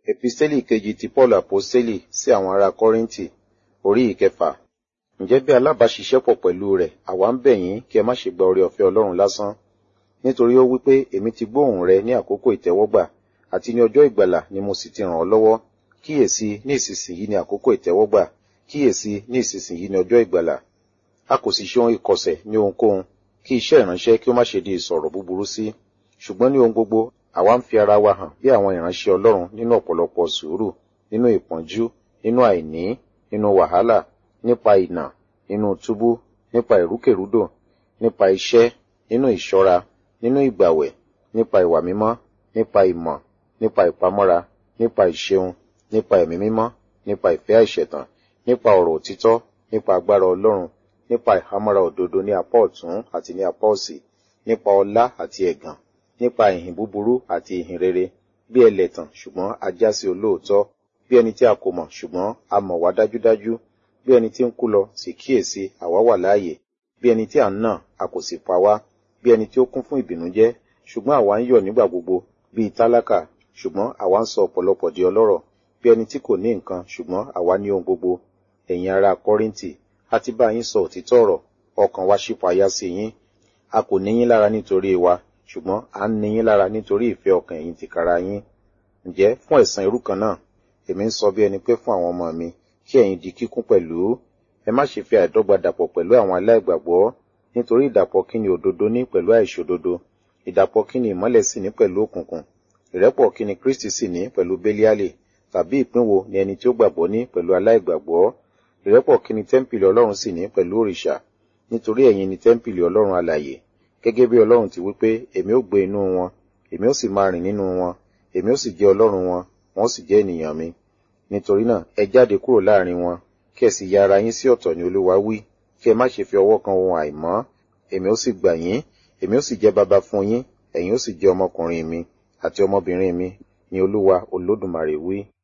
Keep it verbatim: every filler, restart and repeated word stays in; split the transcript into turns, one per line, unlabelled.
Episteli kejì ti Paul Aposteli sí àwọn ará Kọ́ríńtì, orí ìkẹfà. Ǹjẹ́ bí alábàáṣiṣẹ́pọ̀ pẹ̀lú rẹ̀, àwa ń bẹ̀ yín kí ẹ má ṣe gba oore ọ̀fẹ́ Ọlọ́run lásán. Nítorí ó wí pé, èmi ti gbóhùn rẹ ní àkókò ìtẹ́wọ́gbà, àti ní ọjọ́ ìgbàlà ni mo sì ti ràn ọ́ lọ́wọ́. Kíyèsí, ní ìsinsìnyí ni àkókò ìtẹ́wọ́gbà, kíyèsí, ní ìsinsìnyí ni ọjọ́ ìgbàlà. A kò sì ṣe ohun ìkọ̀sẹ̀ ní ohunkóhun, kí iṣẹ́ ìránṣẹ́ kí ó má ṣe di ìsọ̀rọ̀ búburú sí. Ṣùgbọ́n ní ohun gbogbo, àwa ń fi ara wa hàn bí àwọn ìránṣẹ́ Ọlọ́run nínú ọ̀pọ̀lọpọ̀ sùúrù, nínú ìpọ́njú, nínú àìní, nínú wàhálà, nípa ìnà, nínú túbú, nípa ìrúkèrúdò, nípa iṣẹ́, nínú ìṣọ́ra, nínú ìgbàwẹ̀, nípa ìwà mímọ́, nípa ìmọ̀, nípa ìpamọ́ra, nípa ìṣeun, nípa ẹ̀mí mímọ́, nípa ìfẹ́ àìṣẹ̀tàn, nípa ọ̀rọ̀ òtítọ́, nípa agbára Ọlọ́run, nípa ìhámọ́ra òdodo ní apá ọ̀tún àti ní apá òsì, nípa ọlá àti ẹ̀gàn, nípa ìhìn búburú àti ìhìn rere, bí ẹlẹ́tàn ṣùgbọ́n a já sí olóòótọ́, bí ẹni tí a kò mọ̀ ṣùgbọ́n a mọ̀ wá dájúdájú, bí ẹni tí ń kú lọ sì kíyèsí àwa wà láàyè, bí ẹni tí à ń nà a kò sì pa wá, bí ẹni tí ó kún fún ìbìnújẹ́, ṣùgbọ́n àwa ń yọ̀ nígbà gbogbo, bí tálákà, ṣùgbọ́n àwa ń sọ ọ̀pọ̀lọpọ̀ di ọlọ́rọ̀, bí ẹni tí kò ní nǹkan, ṣùgbọ́n àwa ní ohun gbogbo. Ẹ̀yin ará Kọ́ríńtì, a ti bá yín sọ òtítọ́ ọ̀rọ̀, ọkàn wa ṣípayá sí yín. A kò ní yín lára nítorí wa, ṣùgbọ́n à ń ní yín lára nítorí ìfẹ́ ọkàn ẹ̀yin tìkára yín. Ǹjẹ́ fún ẹ̀san irú kan náà, èmi ń sọ bí ẹni pé fún àwọn ọmọ mi, kí ẹ̀yin di kíkún pẹ̀lú. Ẹ má ṣe fi àìdọ́gba dàpọ̀ pẹ̀lú àwọn aláìgbàgbọ́, nítorí ìdàpọ̀ kí ni òdodo ní pẹ̀lú àìṣòdodo, ìdàpọ̀ kí ni ìmọ́lẹ̀ sì ní pẹ̀lú òkùnkùn, ìrẹ́pọ̀ kí ni Kristi sì ní pẹ̀lú Bélíálì, tàbí ìpín wo ni ẹni tí ó gbàgbọ́ ní pẹ̀lú aláìgbàgbọ́, ìrẹ́pọ̀ kí ni tẹ́ḿpìlì Ọlọ́run sì ní pẹ̀lú òrìṣà, nítorí ẹ̀yin ni tẹ́ḿpìlì Ọlọ́run alààyè, gẹ́gẹ́ bí Ọlọ́run ti wí pé, èmi ó gbé inú wọn, èmi ó sì máa rìn nínú wọn, èmi ó sì jẹ́ Ọlọ́run wọn, wọn ó sì jẹ́ ènìyàn mi. Nítorí náà, ẹ jáde kúrò láàrin wọn, kí ẹ sì ya ara yín sí ọ̀tọ̀ ni Olúwa wí, kí ẹ má ṣe fi ọwọ́ kan ohun àìmọ́, èmi ó sì gbà yín, èmi ó sì jẹ́ baba fún yín, ẹ̀yin ó sì jẹ́ ọmọkùnrin mi àti ọmọbìnrin mi, ni Olúwa Olódùmarè wí.